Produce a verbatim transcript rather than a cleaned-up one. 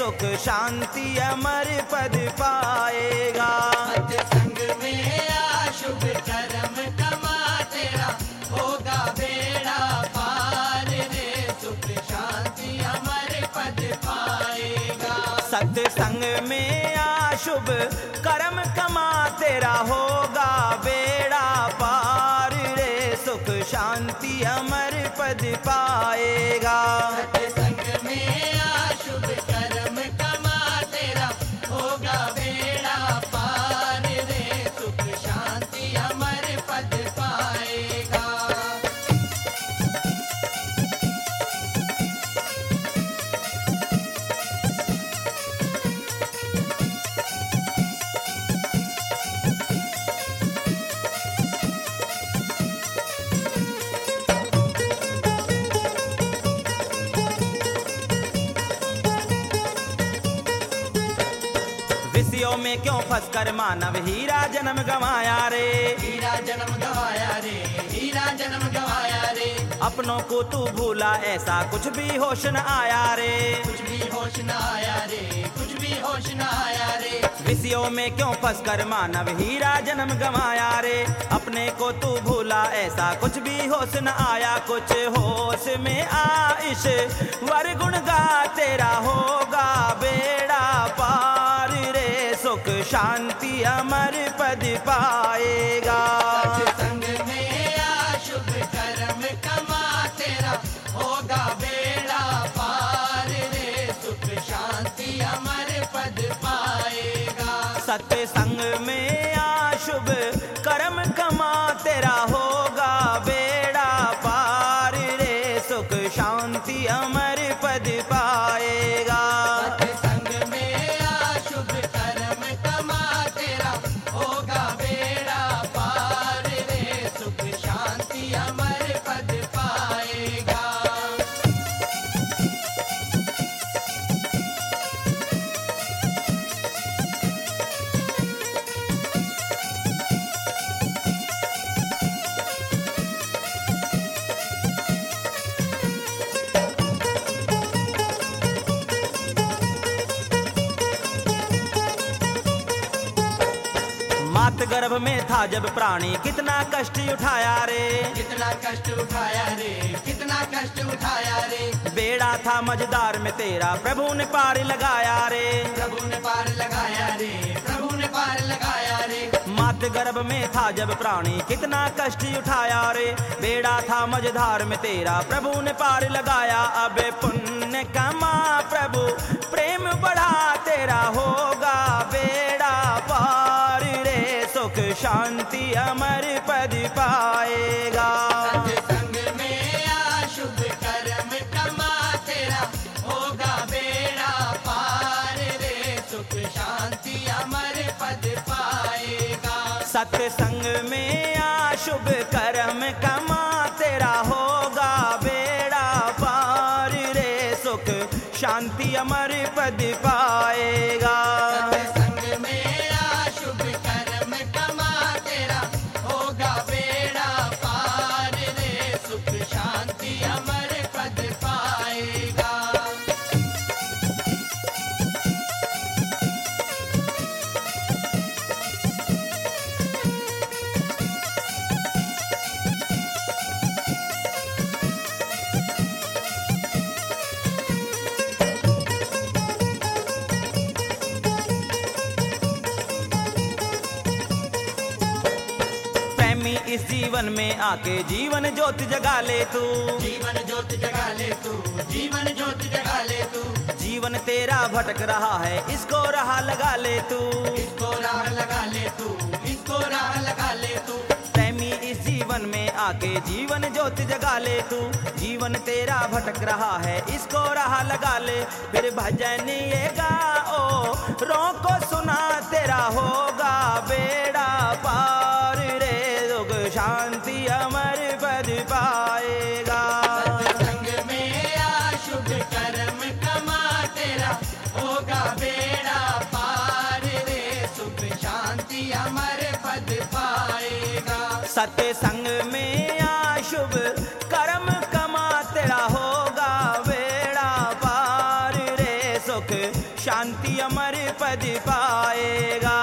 सुख शांति अमर पद पाएगा। सत्संग में आ शुभ कर्म कमा तेरा होगा बेड़ा पार रे सुख शांति अमर पद पाएगा। सत्संग में आ शुभ कर्म कमा तेरा होगा बेड़ा पार रे सुख शांति अमर पद पाएगा। सत्संग में आ शुभ कर्म कमा तेरा होगा बेड़ा पार रे सुख शांति अमर पद पाएगा। विषयों में क्यों फंसकर मानव हीरा जन्म गंवाया रे। हीरा जन्म गवाया रे हीरा जन्म गवाया रे अपनों को तू भूला ऐसा कुछ भी होश न आया रे। कुछ भी होश न आया रे कुछ भी होश न आया रे विषयों में क्यों फंसकर मानव हीरा जन्म गंवाया रे। अपने को तू भूला ऐसा कुछ भी होश न आया। कुछ होश में आइश वर गुण गा तेरा होगा बेड़ा पार रे सुख शांति अमर पद पाएगा। सत्संग में आ शुभ कर्म कमा तेरा होगा बेड़ा पार रे सुख शांति अमर पद पाएगा। सत्संग में आ शुभ कर्म कमा तेरा होगा बेड़ा पार रे सुख शांति अमर पद पाएगा। सत्संग में आ शुभ कर्म कमा तेरा होगा बेड़ा पार रे सुख शांति अमर पद पाएगा। मात गर्भ में था जब प्राणी कितना कष्ट उठाया रे। कितना कष्ट उठाया रे कितना कष्ट उठाया रे बेड़ा था मझदार में तेरा प्रभु ने पार लगाया रे। प्रभु ने पार लगाया रे प्रभु ने पार लगाया रे मात गर्भ में था जब प्राणी कितना कष्ट उठाया रे। बेड़ा था मझधार में तेरा प्रभु ने पार लगाया। अब पुण्य कमा प्रभु प्रेम बढ़ा तेरा होगा बेड़ा पार रे सुख शांति अमर पद पाएगा। सत्संग में आ शुभ कर्म कमा तेरा होगा बेड़ा पार रे सुख शांति अमर पद पाएगा। सत्संग में आ शुभ कर्म कमा तेरा होगा बेड़ा पार रे सुख शांति अमर पद पाएगा। सत्संग में आ शुभ कर्म कमा तेरा होगा बेड़ा पार रे सुख शांति अमर पद पाएगा। प्रेमी इस जीवन में आके जीवन ज्योति जगा ले तू। जीवन ज्योति जगा ले तू जीवन ज्योति जगा ले तू जीवन तेरा भटक रहा है इसको राह लगा ले तू। इसको राह लगा ले तू इसको राह लगा ले तू प्रेमी इस जीवन में आके जीवन ज्योति जगा ले तू। जीवन तेरा भटक रहा है इसको राह लगा ले। फिर भजन ये गाओ रोको सुना तेरा होगा बेड़ा पार रे दुख शांति अमर पद पाएगा। सत्संग में आ शुभ कर्म कमा तेरा होगा बेड़ा पार रे सुख शांति अमर पद पाएगा। सत्संग में आ शुभ कर्म कमा तेरा होगा बेड़ा पार रे सुख शांति अमर पद पाएगा।